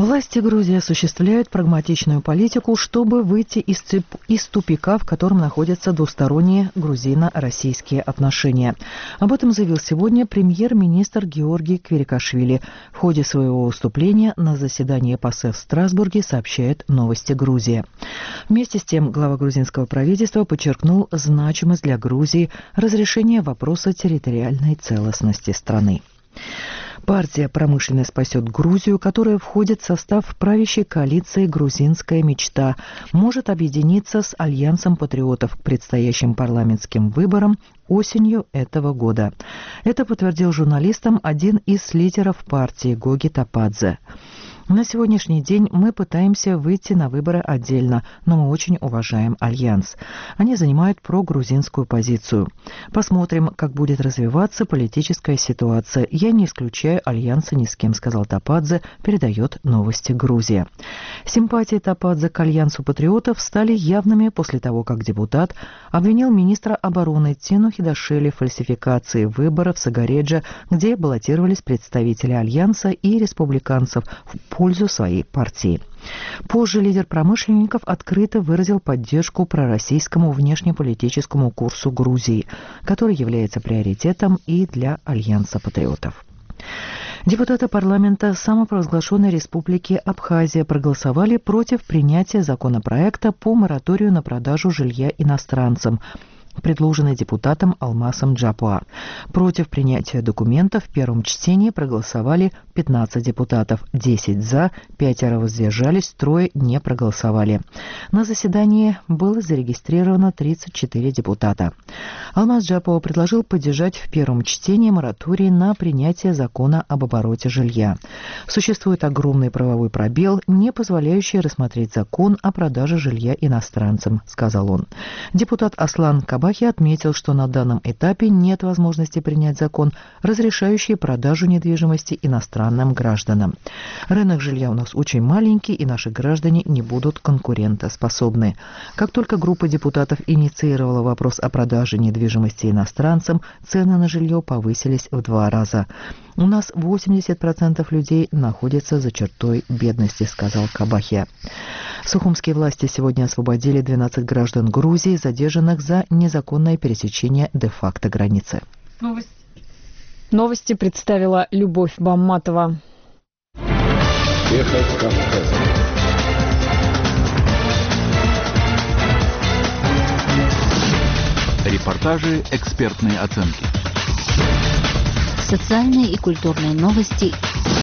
Власти Грузии осуществляют прагматичную политику, чтобы выйти из тупика, в котором находятся двусторонние грузино-российские отношения. Об этом заявил сегодня премьер-министр Георгий Квирикашвили. В ходе своего выступления на заседании ПАСЕ в Страсбурге, сообщает «Новости Грузии». Вместе с тем глава грузинского правительства подчеркнул значимость для Грузии разрешения вопроса территориальной целостности страны. Партия «Промышленность спасет Грузию», которая входит в состав правящей коалиции «Грузинская мечта», может объединиться с Альянсом патриотов к предстоящим парламентским выборам осенью этого года. Это подтвердил журналистам один из лидеров партии Гоги Топадзе. На сегодняшний день мы пытаемся выйти на выборы отдельно, но мы очень уважаем Альянс. Они занимают прогрузинскую позицию. Посмотрим, как будет развиваться политическая ситуация. Я не исключаю Альянса ни с кем, сказал Топадзе, передает «Новости Грузии». Симпатии Топадзе к Альянсу патриотов стали явными после того, как депутат обвинил министра обороны Тину Хидашвили в фальсификации выборов в Сагареджа, где баллотировались представители Альянса и республиканцев в пользу своей партии. Позже лидер промышленников открыто выразил поддержку пророссийскому внешнеполитическому курсу Грузии, который является приоритетом и для Альянса патриотов. Депутаты парламента самопровозглашенной республики Абхазия проголосовали против принятия законопроекта по мораторию на продажу жилья иностранцам, предложенный депутатом Алмасом Джапуа. Против принятия документа в первом чтении проголосовали 15 депутатов, 10 за, 5 воздержались, 3 не проголосовали. На заседании было зарегистрировано 34 депутата. Алмас Джапуа предложил поддержать в первом чтении мораторий на принятие закона об обороте жилья. Существует огромный правовой пробел, не позволяющий рассмотреть закон о продаже жилья иностранцам, сказал он. Депутат Аслан Кабахи отметил, что на данном этапе нет возможности принять закон, разрешающий продажу недвижимости иностранным гражданам. Рынок жилья у нас очень маленький, и наши граждане не будут конкурентоспособны. Как только группа депутатов инициировала вопрос о продаже недвижимости иностранцам, цены на жилье повысились в 2 раза. У нас 80% людей находятся за чертой бедности, сказал Кабахи. Сухумские власти сегодня освободили 12 граждан Грузии, задержанных за незаконное пересечение де-факто границы. Новости представила Любовь Бамматова. Эхо Кавказа. Репортажи, экспертные оценки. Социальные и культурные новости,